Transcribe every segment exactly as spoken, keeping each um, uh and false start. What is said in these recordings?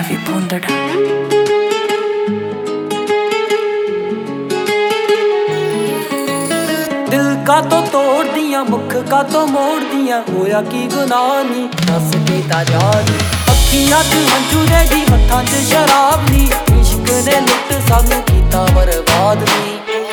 ਵੀ ਭੁੰਦੜ। ਦਿਲ ਕਾਤੋਂ ਤੋੜਦੀਆਂ ਮੁੱਖ ਕਾਤੋਂ ਮੋੜਦੀਆਂ, ਹੋਇਆ ਕੀ ਗੁਨਾਹ ਨੀ ਦੱਸ ਕੇ ਤਾਂ ਜਾ ਨੀ। ਅੱਖੀਆਂ ਚ ਹੰਝੂ ਨੇ ਜੀ ਹੱਥਾਂ ਚ ਸ਼ਰਾਬ ਨੀ, ਇਸ਼ਕ ਨੇ ਲੁੱਟ ਸਾਨੂੰ ਕੀਤਾ ਬਰਬਾਦ ਨੀ।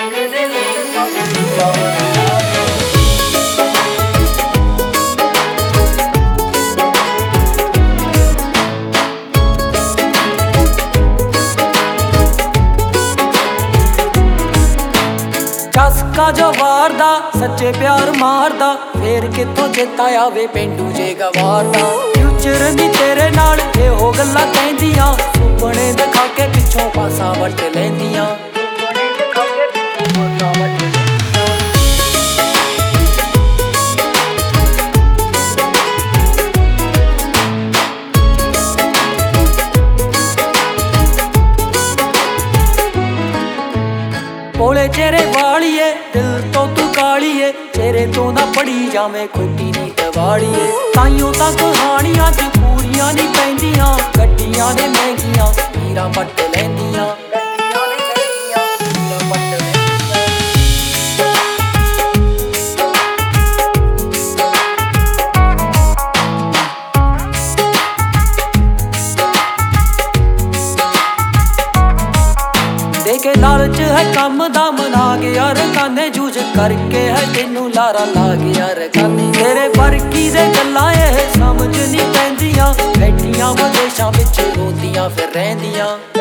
ਚਸਕਾ ਜੋ ਵਾਰਦਾ ਸੱਚੇ ਪਿਆਰ ਮਾਰਦਾ, ਫੇਰ ਕਿੱਥੋਂ ਚੇਤਾ ਆਵੇ ਪੇਂਡੂ ਜੇ ਗਵਾਰਦਾ। ਫਿਊਚਰ ਨੀ ਤੇਰੇ ਨਾਲ ਇਹੋ ਗੱਲਾਂ ਕਹਿੰਦੀਆਂ, ਸੁਪਨੇ ਦਿਖਾ ਕੇ ਪਿੱਛੋਂ ਪਾਸਾ ਵੱਟ ਲੈਂਦੀਆਂ। ਭੋਲੇ ਚਿਹਰੇ ਵਾਲੀਏ ਦਿਲ ਤੋਂ ਤੂੰ ਕਾਲੀਏ, ਚਿਹਰੇ ਤੋਂ ਨਾ ਪੜੀ ਜਾਵੇਂ ਖੋਟੀ ਨੀ ਦਿਵਾਲੀਏ। ਤਾਈਓ ਤਾਂ ਕਹਾਣੀਆਂ ਚ ਪੂਰੀਆਂ ਨੀ ਪੈਂਦੀਆਂ, ਗੱਡੀਆਂ ਨੇ ਮਹਿੰਗੀਆਂ ਹੀਰਾ ਪੱਟ ਲੈਂਦੀਆਂ। ਦੇ ਕੇ ਲਾਲਚ ਹੈ ਕੰਮ ਦਾ ਮਨਾ ਗਿਆ ਰਕਾਨੇ, ਜੂਝ ਕਰਕੇ ਹੈ ਤੈਨੂੰ ਲਾਰਾ ਲਾ ਗਿਆ ਰਕਾਨੇ। ਤੇਰੇ ਵਰਗੀ ਦੇ ਗੱਲਾਂ ਇਹ ਸਮਝ ਨਹੀਂ ਪੈਂਦੀਆਂ, ਬੈਠੀਆਂ ਵਿਦੇਸ਼ਾਂ ਵਿੱਚ ਰੋਂਦੀਆਂ ਫਿਰ ਰਹਿੰਦੀਆਂ।